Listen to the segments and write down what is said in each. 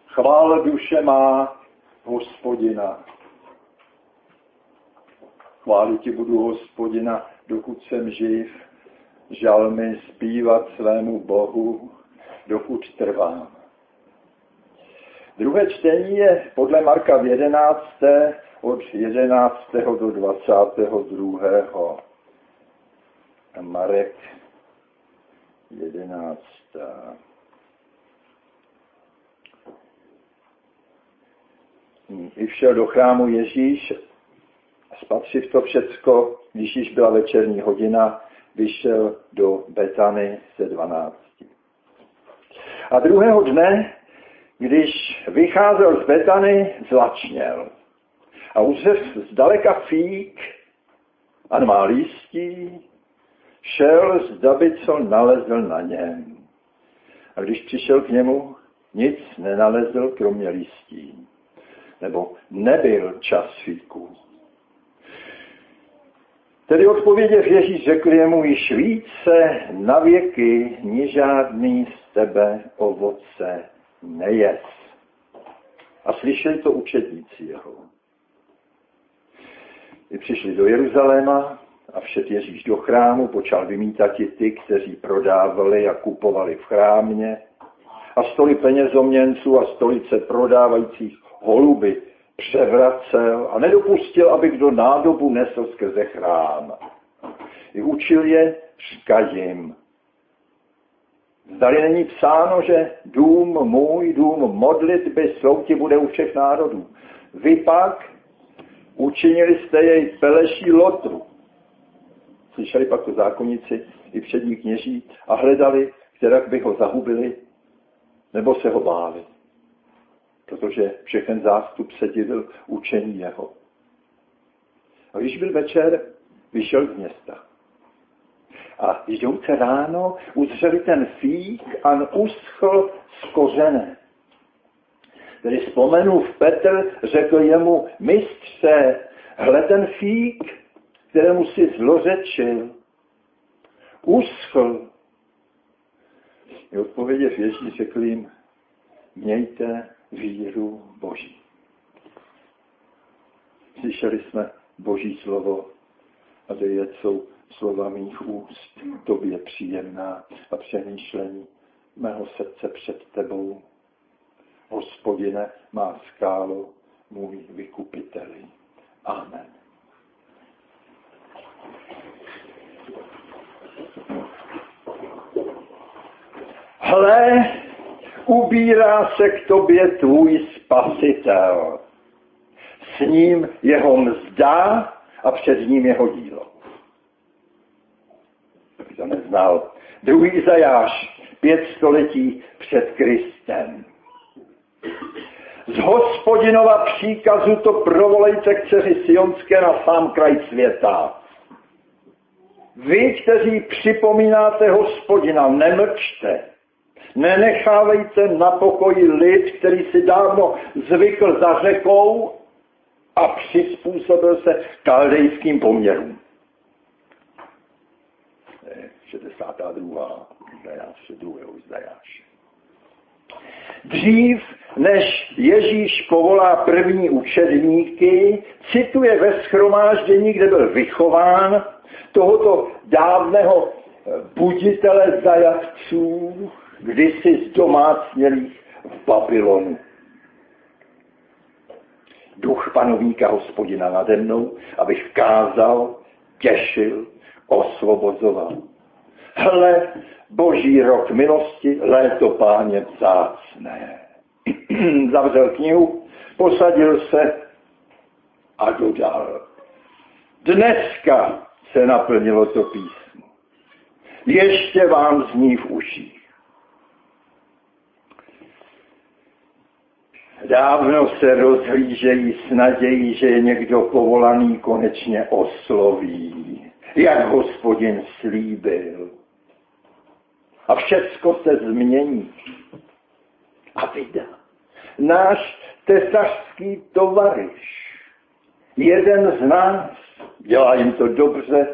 Chvál duše má Hospodina. Chválit ti budu Hospodina, dokud jsem živ, žalmy zpívat svému Bohu, dokud trvám. Druhé čtení je podle Marka v 11. od 11. do 22. Marek 11. I všel do chrámu Ježíš, spatřiv to všecko, když již byla večerní hodina, vyšel do Betany se 12. A druhého dne, když vycházel z Betany, zlačněl. A uzřev zdaleka fík a má lístí, šel, zda by co nalezl na něm. A když přišel k němu, nic nenalezl, kromě lístí. Nebo nebyl čas fíku. Tedy odpověděv Ježíš řekl jemu, již více na věky ni žádný z tebe ovoce nejes. A slyšeli to učedníci jeho. I přišli do Jeruzaléma a všet Ježíš do chrámu, počal vymítat i ty, kteří prodávali a kupovali v chrámě, a stoly penězoměnců a stolice prodávajících holuby převracel a nedopustil, aby kdo nádobu nesl skrze chrám. I učil je, říká jim, zdali není psáno, že dům můj, dům modlitby slouti bude u všech národů. Vy pak učinili jste jej peleší lotru. Slyšeli pak to zákonníci i přední kněží a hledali, kterak by ho zahubili, nebo se ho báli. Protože všechen zástup se divil učení jeho. A když byl večer, vyšel z města. A jdouce ráno uzřeli ten fík a uschl z kořene. Tedy vzpomenův Petr řekl jemu, mistře, hle ten fík, kterému si zlořečil, uschl. I odpověděv Ježíš řekl jim, mějte víru Boží. Slyšeli jsme Boží slovo a dejet jsou slova mých úst, tobě příjemná a přemýšlení mého srdce před tebou. Hospodine, má skálo, můj vykupiteli. Amen. Hle, ubírá se k tobě tvůj spasitel. S ním jeho mzda a před ním jeho dílo. Kdo to neznal. Druhý Izajáš, 5 století před Kristem. Z Hospodinova příkazu to provolejte k dceři Sionské na sám kraj světa. Vy, kteří připomínáte Hospodina, nemlčte. Nenechávejte na pokoji lid, který si dávno zvykl za řekou a přizpůsobil se kaldejským poměrům. 62. Izajáš. Dřív, než Ježíš povolá první učedníky, cituje ve shromáždění, kde byl vychován, tohoto dávného buditele zajatců, kdysi zdomácnělých v Babylonu. Duch panovníka Hospodina nade mnou, abych kázal, těšil, osvobozoval. Hle, Boží rok milosti, léto Páně vzácné. Zavřel knihu, posadil se a dodal. Dneska se naplnilo to písmo. Ještě vám zní v uších. Dávno se rozhlížejí s nadějí, že je někdo povolaný konečně osloví, jak Hospodin slíbil. A všecko se změní. A vida, náš tesařský tovaryš, jeden z nás, dělá jim to dobře,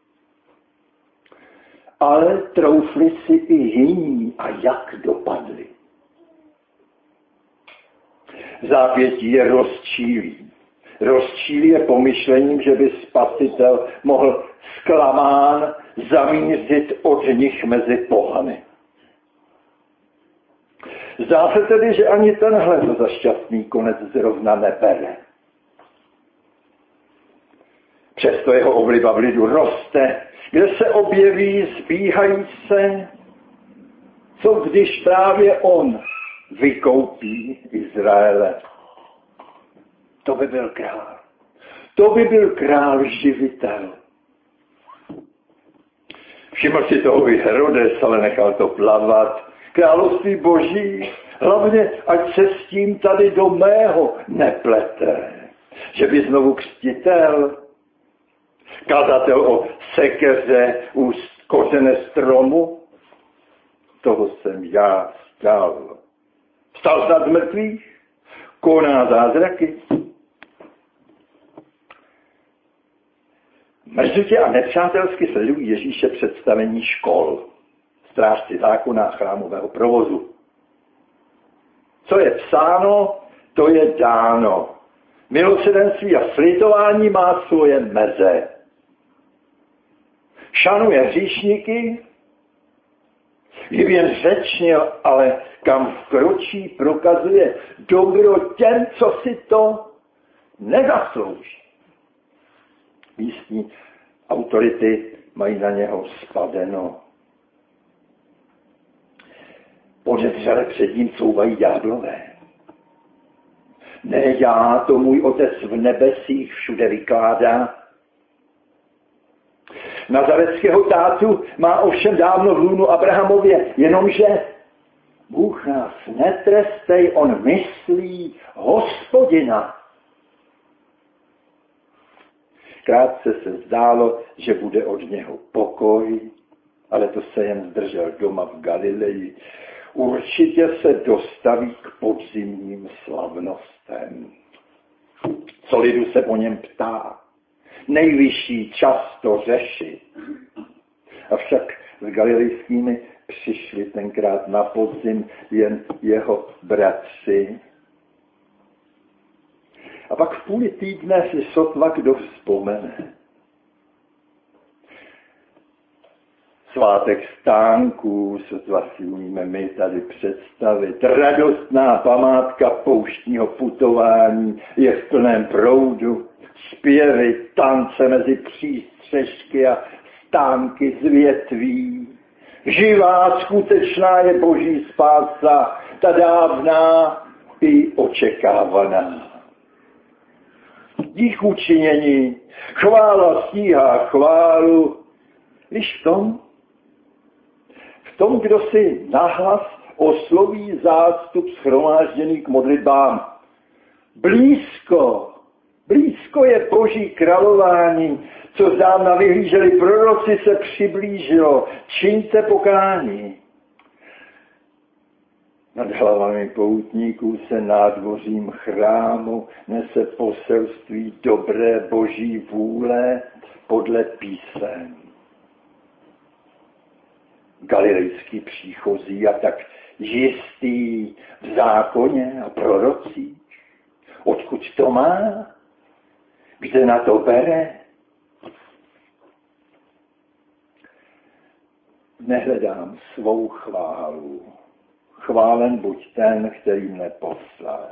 ale troufli si i jiní a jak dopadli. Vzápětí je rozčílí. Rozčílí je pomyšlením, že by Spasitel mohl zklamán zamířit od nich mezi pohany. Zdá se tedy, že ani tenhle to za šťastný konec zrovna nebere. Přesto jeho obliba v lidu roste, kde se objeví zbíhají se, co když právě on vykoupí Izraele. To by byl král. To by byl král živitel. Všiml si toho i Herodes, ale nechal to plavat. Království Boží, hlavně ať se s tím tady do mého neplete. Že by znovu křtitel, kazatel o sekeře u kořene stromu, toho jsem já stal. Vstal snad z mrtvých, koná zázraky. Mrzutě a nepřátelsky sledují Ježíše představení škol, strážci zákona a chrámového provozu. Co je psáno, to je dáno. Milosrdenství a slitování má svoje meze. Šanuje hříšníky, kdyby jen řečně, ale kam vkročí, prokazuje dobro těm, co si to nezaslouží. Místní autority mají na něho spadeno. Podezřele před ním couvají ďáblové. Ne já, to můj otec v nebesích všude vykládá. Nazareckého tátu má ovšem dávno v lůnu Abrahamově, jenomže Bůh nás netrestej, on myslí Hospodina. Krátce se zdálo, že bude od něho pokoj, ale to se jen zdržel doma v Galileji. Určitě se dostaví k podzimním slavnostem. Co lidu se po něm ptá, nejvyšší čas to řešit. Avšak s galilejskými přišli tenkrát na podzim jen jeho bratři. A pak v půli týdne si sotva kdo vzpomene. Svátek stánků, sotva si umíme my tady představit. Radostná památka pouštního putování je v plném proudu. Zpěvy, tance mezi přístřežky a stánky z větví. Živá, skutečná je Boží spása, ta dávná i očekávaná. Dík učinění, chvála stíhá chválu, víš v tom, kdo si nahlas osloví zástup shromážděný k modlitbám. Blízko je Boží králování, co zdávna vyhlíželi proroci, se přiblížilo, čiňte pokání. Nad hlavami poutníků se nádvořím chrámu nese poselství dobré Boží vůle podle písem. Galilejský příchozí a tak jistý v zákoně a prorocích. Odkud to má? Kde na to bere? Nehledám svou chválu. Chválen buď ten, který mne poslal.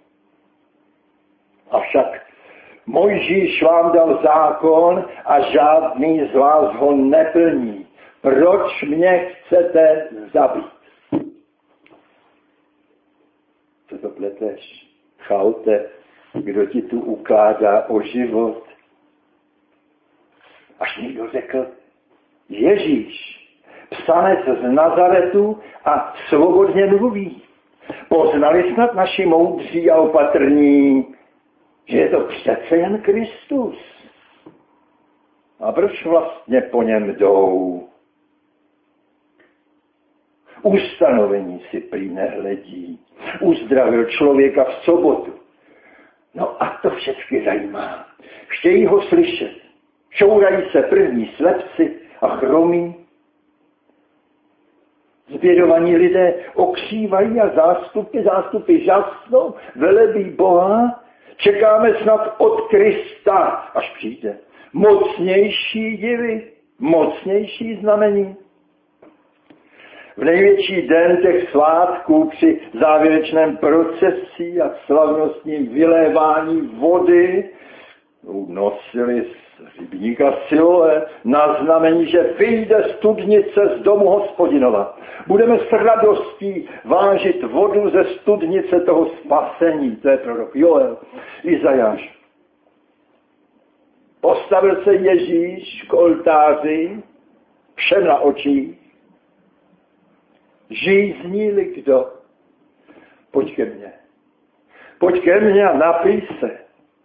Avšak Mojžíš vám dal zákon a žádný z vás ho neplní. Proč mě chcete zabít? Co to pleteš? Chaute, kdo ti tu ukládá o život? Až někdo řekl, Ježíš, psanec z Nazaretu a svobodně mluví. Poznali snad naši moudří a opatrní, že je to přece jen Kristus. A proč vlastně po něm jdou? Ustanovení si prý nehledí. Uzdravil člověka v sobotu. No a to všechny zajímá. Chtějí ho slyšet. Šourají se první slepci a chromí. Zbědovaní lidé okřívají a zástupy žasnou, velebí Boha. Čekáme snad od Krista, až přijde. Mocnější divy, mocnější znamení. V největší den těch svátků při závěrečném procesí a slavnostním vylévání vody nosili z rybníka Siloé na znamení, že vyjde studnice z domu Hospodinova. Budeme s radostí vážit vodu ze studnice toho spasení. To je prorok Joel, Izajáš. Postavil se Ježíš k oltáři, všem na očích. Žízní-li kdo, pojď ke mně. Pojď ke mně a napij se.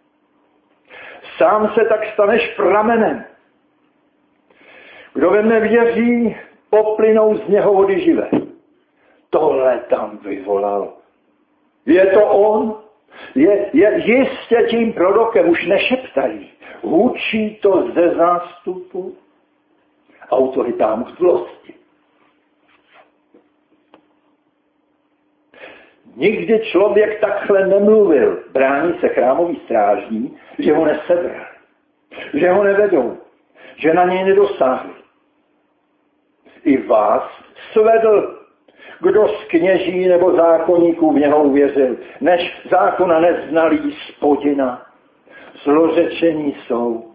Sám se tak staneš pramenem. Kdo ve mne věří, poplynou z něho vody živé. Tohle tam vyvolal. Je to on? Je jistě tím prorokem, už nešeptají. Hučí to ze zástupu autorita mocnosti. Nikdy člověk takhle nemluvil. Brání se chrámový strážní, že ho nesebral, že ho nevedou, že na něj nedosáhli. I vás svedl, kdo z kněží nebo zákonníků v něho uvěřil, než zákona neznalí spodina. Zlořečení jsou.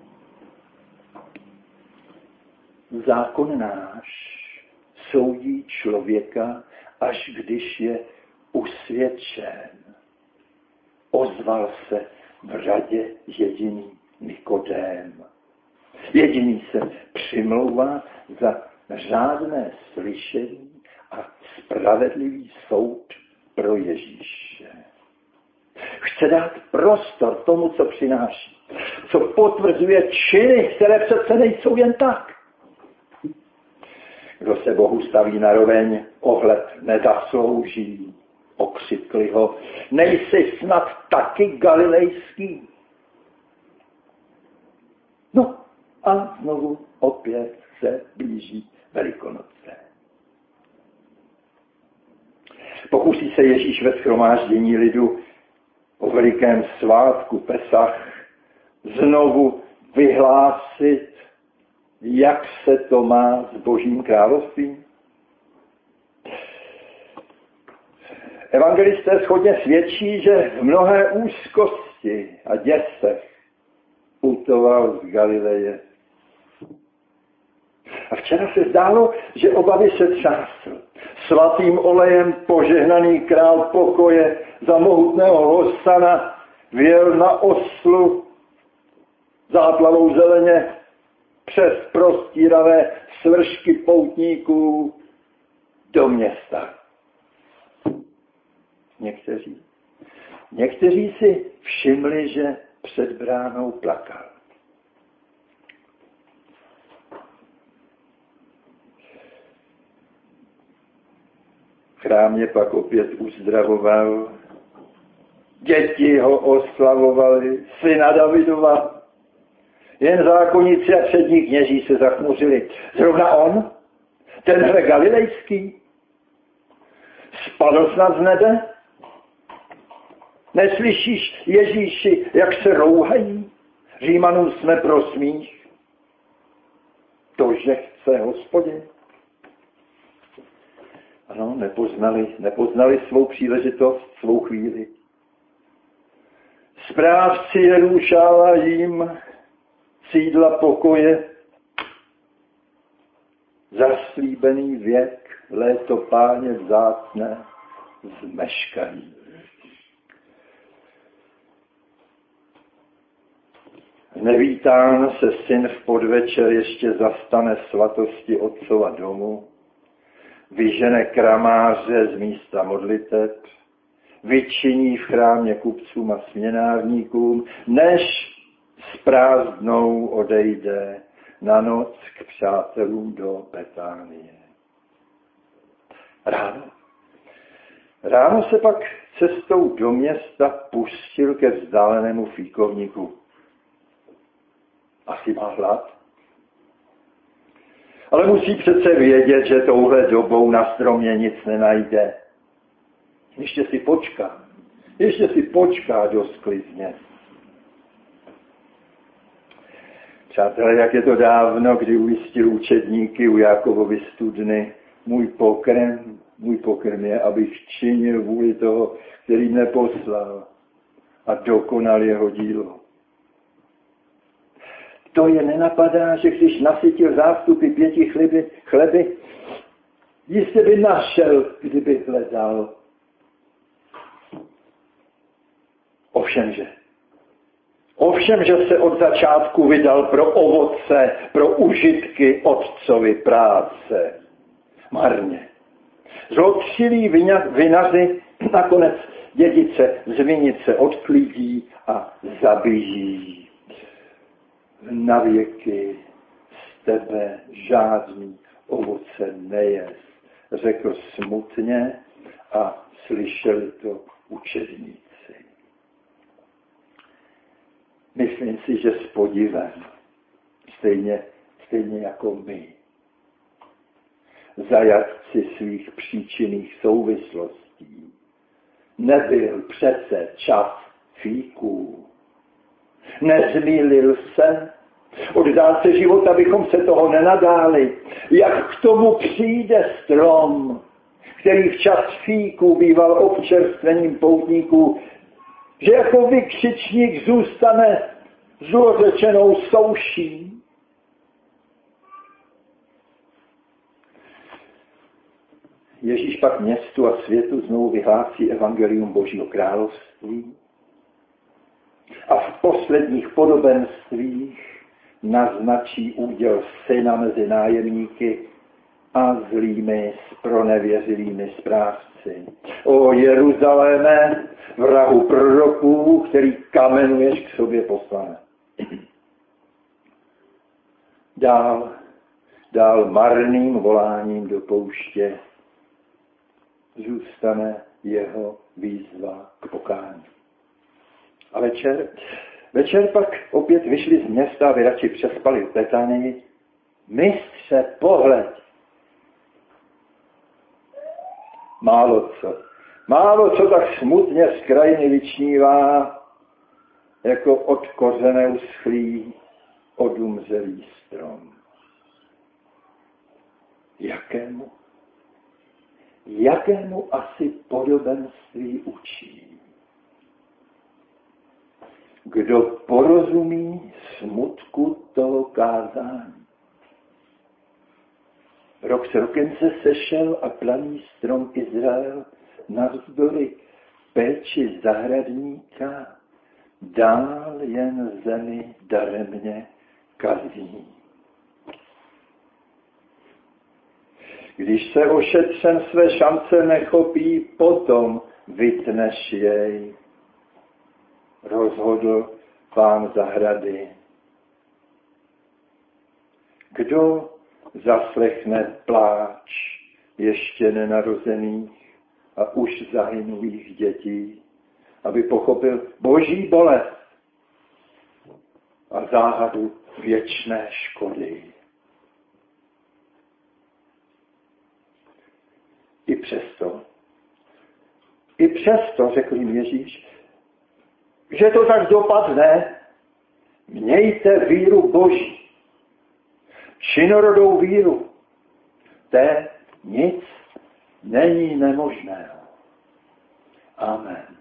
Zákon náš soudí člověka, až když je usvědčen. Ozval se v řadě jediný Nikodém. Jediný se přimlouvá za řádné slyšení a spravedlivý soud pro Ježíše. Chce dát prostor tomu, co přináší, co potvrzuje činy, které přece nejsou jen tak. Kdo se Bohu staví naroveň, ohled nezaslouží. Okřikli ho, nejsi snad taky galilejský? No a znovu opět se blíží Velikonoce. Pokusí se Ježíš ve shromáždění lidu o velikém svátku Pesach znovu vyhlásit, jak se to má s Božím královstvím. Evangelisté shodně svědčí, že v mnohé úzkosti a děsech putoval z Galileje. A včera se zdálo, že obavy se třásl. Svatým olejem požehnaný král pokoje za mohutného Hosana vjel na oslu záplavou zeleně přes prostíravé svršky poutníků do města. Někteří si všimli, že před bránou plakal. V chrámě pak opět uzdravoval. Děti ho oslavovali, syna Davidova. Jen zákonníci a přední kněží se zachmuřili. Zrovna on, tenhle galilejský, spadl snad z nebe? Neslyšíš, Ježíši, jak se rouhají? Římanům jsme pro smích. To, že chce Hospodin. Ano, nepoznali svou příležitost, svou chvíli. Správci Jerúšála jim sídla pokoje, zaslíbený věk, léto Páně vzácné, zmeškaný. Nevítán se syn v podvečer ještě zastane svatosti otcova domu, vyžene kramáře z místa modliteb, vyčiní v chrámě kupcům a směnárníkům, než s prázdnou odejde na noc k přátelům do Betánie. Ráno se pak cestou do města pustil ke vzdálenému fíkovníku. Asi má hlad. Ale musí přece vědět, že touhle dobou na stromě nic nenajde. Ještě si počká do sklizně. Přátelé, jak je to dávno, kdy ujistil učedníky u Jákobovy studny, můj pokrm je, abych činil vůli toho, který mne poslal a dokonal jeho dílo. To je nenapadá, že když nasytil zástupy 5 chleby, jistě by našel, kdyby hledal. Ovšemže se od začátku vydal pro ovoce, pro užitky otcovy práce. Marně. Zlotřilí vinaři nakonec dědice z vinice odklidí a zabijí. Na věky z tebe žádný ovoce nejez, řekl smutně a slyšeli to učedníci. Myslím si, že s podivem, stejně jako my, zajatci svých příčinných souvislostí, nebyl přece čas fíků. Nezmýlil se, oddál se život, abychom se toho nenadáli. Jak k tomu přijde strom, který v čas fíků býval občerstvením poutníků, že jako vykřičník zůstane zlořečenou souší. Ježíš pak městu a světu znovu vyhlásí evangelium Božího království a v posledních podobenstvích naznačí úděl syna mezi nájemníky a zlými pronevěřilými správci. O Jeruzaléme, vrahu proroků, který kamenuješ k sobě poslane. Dál marným voláním do pouště zůstane jeho výzva k pokání. A večer pak opět vyšli z města, aby radši přespali v Betánii. Mistře, pohleď! Málo co tak smutně z krajiny vyčnívá, jako od kořene uschlý, odumřelý strom. Jakému asi podobenství učí? Kdo porozumí smutku toho kázání? Rok s rokem se sešel a planý strom Izrael navzdory péči zahradníka dál jen zemi daremně kazí. Když se ošetřen své šance nechopí, potom vytneš jej, rozhodl pán zahrady. Kdo zaslechne pláč ještě nenarozených a už zahynulých dětí, aby pochopil Boží bolest a záhadu věčné škody. I přesto, řekl jim Ježíš, že to tak dopadne, mějte víru Boží, činorodou víru, té nic není nemožného. Amen.